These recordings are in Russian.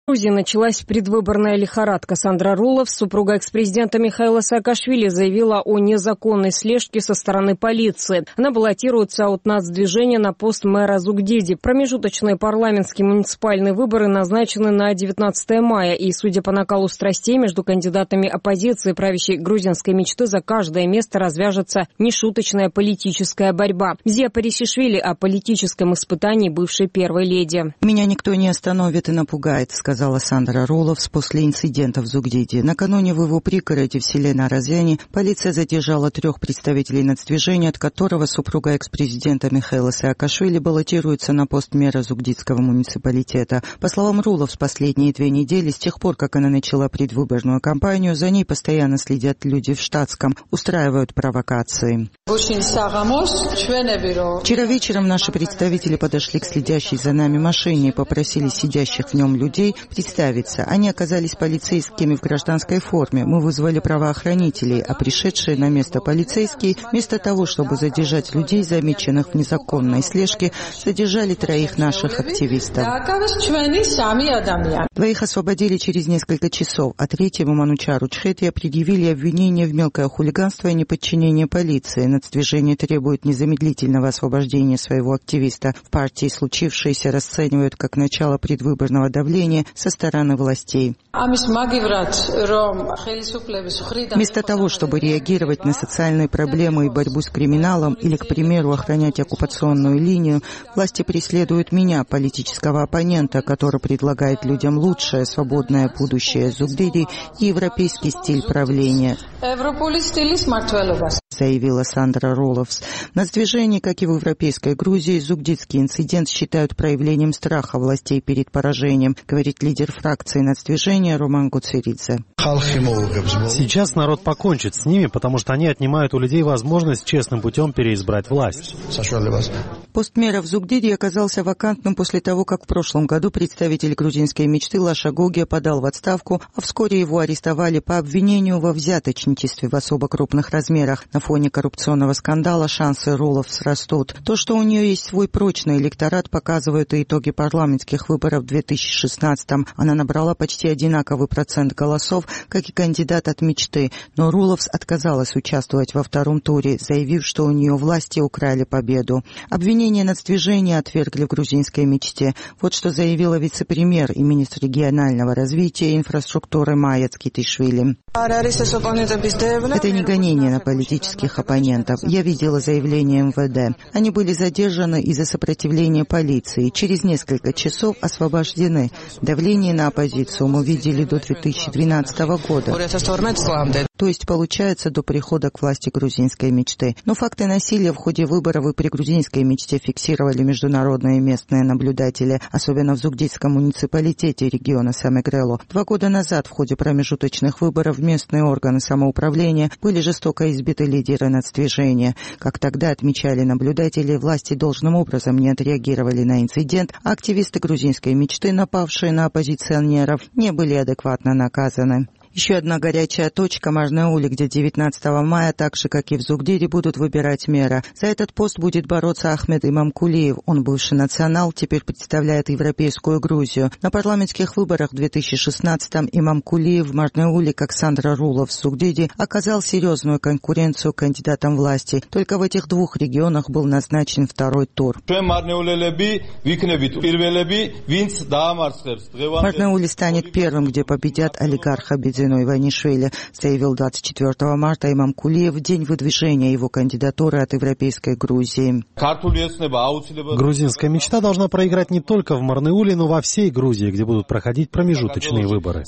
В Грузии началась предвыборная лихорадка. Сандра Руловс, супруга экс-президента Михаила Саакашвили, заявила о незаконной слежке со стороны полиции. Она баллотируется от нацдвижения на пост мэра Зугдиди. Промежуточные парламентские муниципальные выборы назначены на 19 мая. И, судя по накалу страстей между кандидатами оппозиции и правящей грузинской мечты, за каждое место развяжется нешуточная политическая борьба. Зия Парисишвили о политическом испытании бывшей первой леди. «Меня никто не остановит и напугает», — сказала Сандра Руловс после инцидента в Зугдиди. Накануне в его пригороде в селе Наразяне полиция задержала 3 представителей нацдвижения, от которого супруга экс-президента Михаила Саакашвили баллотируется на пост мэра Зугдидского муниципалитета. По словам Руловс, последние 2 недели, с тех пор, как она начала предвыборную кампанию, за ней постоянно следят люди в штатском, устраивают провокации. Вчера вечером наши представители подошли к следящей за нами машине и попросили сидящих в нем людей представиться. Они оказались полицейскими в гражданской форме. Мы вызвали правоохранителей, а пришедшие на место полицейские, вместо того, чтобы задержать людей, замеченных в незаконной слежке, задержали 3 наших активистов. 2 освободили через несколько часов, а 3-му Манучару Чхети предъявили обвинение в мелкое хулиганство и неподчинение полиции. Нацдвижение требует незамедлительного освобождения своего активиста. В партии случившееся расценивают как начало предвыборного давления со стороны властей. Вместо того, чтобы реагировать на социальные проблемы и борьбу с криминалом или, к примеру, охранять оккупационную линию, власти преследуют меня, политического оппонента, который предлагает людям лучшее, свободное будущее Зугдиди и европейский стиль правления, заявила Сандра Руловс. Нацдвижение, как и в европейской Грузии, зугдидский инцидент считают проявлением страха властей перед поражением, говорит лидер фракции нацдвижения Роман Гуцеридзе. Сейчас народ покончит с ними, потому что они отнимают у людей возможность честным путем переизбрать власть. Пост мэра в Зугдиди оказался вакантным после того, как в прошлом году представитель грузинской мечты Лаша Гогия подал в отставку, а вскоре его арестовали по обвинению во взяточничестве в особо крупных размерах. На фоне коррупционного скандала шансы Руловс растут. То, что у нее есть свой прочный электорат, показывают и итоги парламентских выборов в 2016-м. Она набрала почти одинаковый процент голосов, как и кандидат от мечты, но Руловс отказалась участвовать во 2-м туре, заявив, что у нее власти украли победу. Обвинения нацдвижения отвергли в грузинской мечте. Вот что заявила вице-премьер и министр регионального развития и инфраструктуры Майя Цкитишвили. Это не гонение на политических оппонентов. Я видела заявление МВД. Они были задержаны из-за сопротивления полиции. Через несколько часов освобождены. Давление на оппозицию мы видели до 2012 года. То есть, получается, до прихода к власти грузинской мечты. Но факты насилия в ходе выборов и при грузинской мечте фиксировали международные и местные наблюдатели, особенно в Зугдидском муниципалитете региона Самегрело. 2 года назад в ходе промежуточных выборов местные органы самоуправления были жестоко избиты лидеры нацдвижения. Как тогда отмечали наблюдатели, власти должным образом не отреагировали на инцидент, а активисты грузинской мечты, напавшие на оппозиционеров, не были адекватно наказаны. Еще одна горячая точка – Марнеули, где 19 мая, так же, как и в Зугдиди, будут выбирать мэра. За этот пост будет бороться Ахмед Имамкулиев. Он бывший национал, теперь представляет европейскую Грузию. На парламентских выборах в 2016-м Имамкулиев в Марнеули, как Сандра Руловс в Зугдиди, оказал серьезную конкуренцию кандидатам власти. Только в этих 2 регионах был назначен 2-й тур. Марнеули станет первым, где победят олигарха Бедзино Иванишвили, заявил 24 марта Имамкулиев в день выдвижения его кандидатуры от европейской Грузии. Грузинская мечта должна проиграть не только в Марнеуле, но во всей Грузии, где будут проходить промежуточные выборы.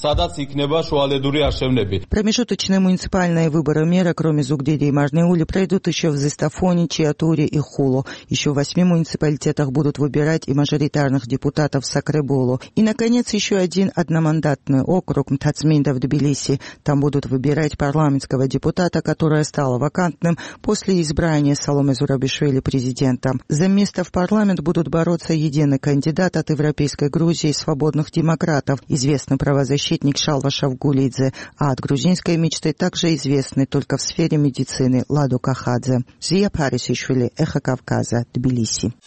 Промежуточные муниципальные выборы мэра, кроме Зугдиди и Марнеули, пройдут еще в Зестафоне, Чиатуре и Хулу. Еще в 8 муниципалитетах будут выбирать и мажоритарных депутатов в Сакребулу. И, наконец, еще один одномандатный округ Мтацминда в Тбилиси. Там будут выбирать парламентского депутата, которое стало вакантным после избрания Саломе Зурабишвили президентом. За место в парламент будут бороться единый кандидат от европейской Грузии свободных демократов, известный правозащитник Шалва Шавгулидзе, а от грузинской мечты также известный только в сфере медицины Ладу Кахадзе. Зия Парисишвили, Эхо Кавказа, Тбилиси.